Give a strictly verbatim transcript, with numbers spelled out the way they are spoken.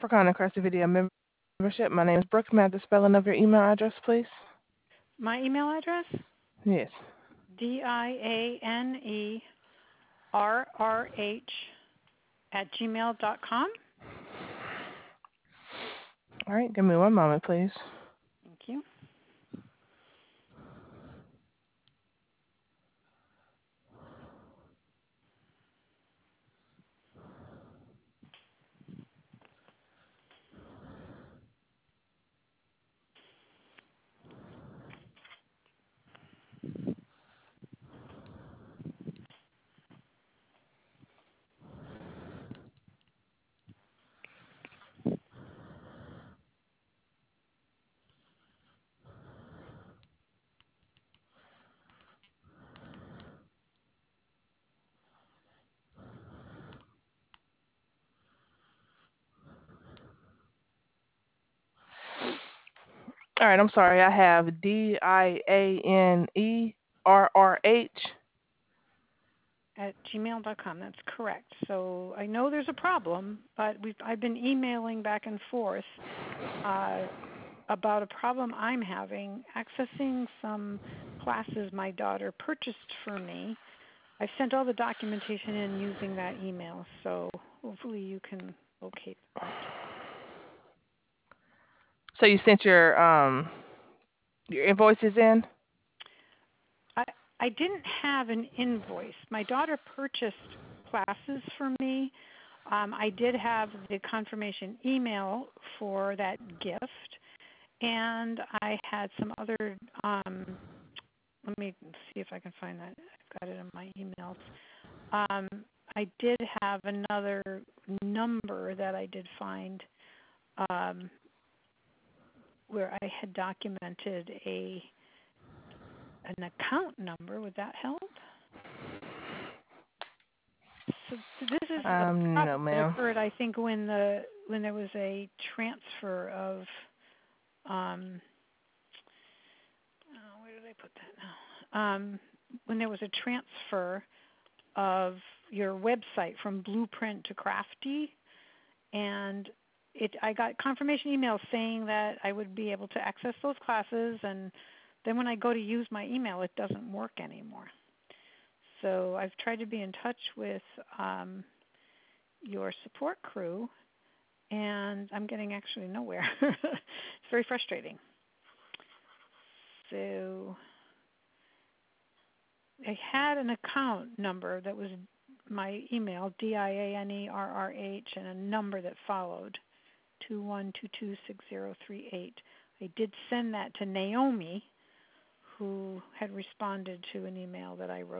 for Common Crusty Video membership. My name is Brooke. May I have the spelling of your email address, please? My email address? Yes. D I A N E R R H at gmail dot com. All right, give me one moment, please. Thank you. All right, I'm sorry. I have D I A N E R R H. At gmail dot com. That's correct. So I know there's a problem, but we've, I've been emailing back and forth uh, about a problem I'm having accessing some classes my daughter purchased for me. I've sent all the documentation in using that email, so hopefully you can locate that. So you sent your um your invoices in? I, I didn't have an invoice. My daughter purchased classes for me. Um, I did have the confirmation email for that gift, and I had some other. Um, let me see if I can find that. I've got it in my emails. Um, I did have another number that I did find um, where I had documented a an account number. Would that help? So this is a Um, problem no, that ma'am. occurred, I think, when the when there was a transfer of um, oh, where did I put that now? Um, when there was a transfer of your website from Blueprint to Crafty, and it I got confirmation emails saying that I would be able to access those classes, and then when I go to use my email, it doesn't work anymore. So I've tried to be in touch with um, your support crew, and I'm getting actually nowhere. It's very frustrating. So I had an account number that was my email, D I A N E R R H, and a number that followed, two one two two six zero three eight. I did send that to Naomi, who had responded to an email that I wrote.